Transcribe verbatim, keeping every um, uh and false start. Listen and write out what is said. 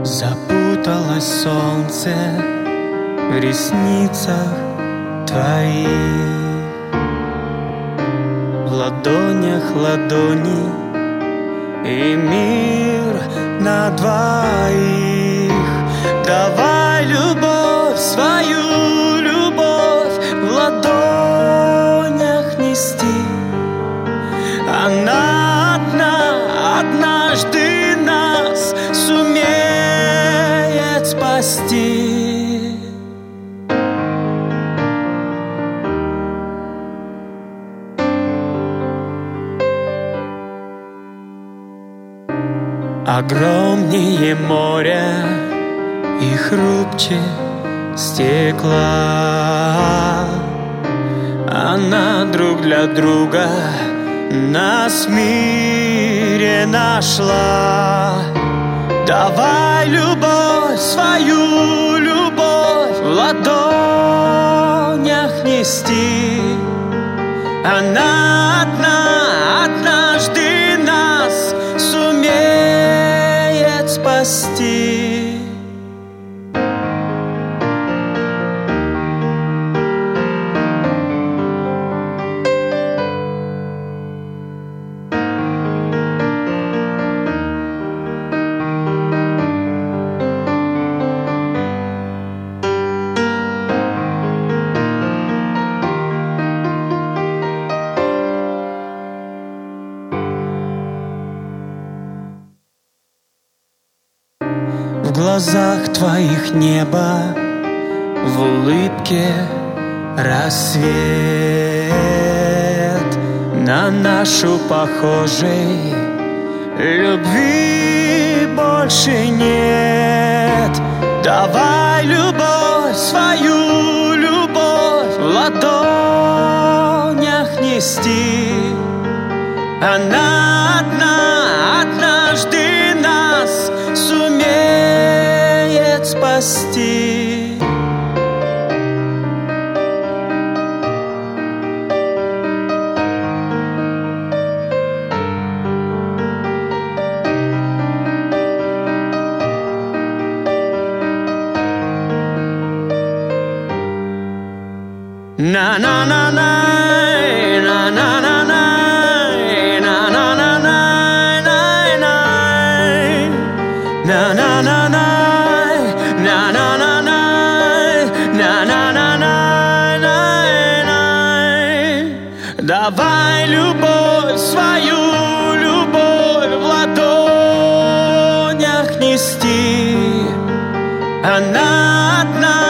Запуталось солнце в ресницах твоих, в ладонях ладони и мир на двоих. Давай любовь, свою любовь в ладонях нести. Она одна, однажды нас сумеет спасти. Огромнее моря и хрупче стекла, она друг для друга нас в мире нашла. Давай любовь, свою любовь в ладонях нести. Она одна, однажды нас сумеет спасти. В глазах твоих небо, в улыбке рассвет. На нашу похожей любви больше нет. Давай любовь, свою любовь в ладонях нести. Она одна, однажды нас сумеет спасти. На на на на на на на на на на на на на на на на на. Давай любовь, свою любовь в ладонях нести. Она одна.